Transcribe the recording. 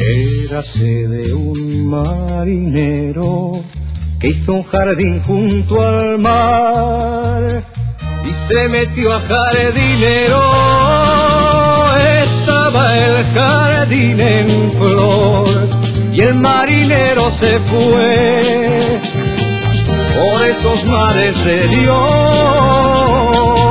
Érase de un marinero que hizo un jardín junto al mar y se metió a jardinero. Estaba el jardín en flor y el marinero se fue por esos mares de Dios.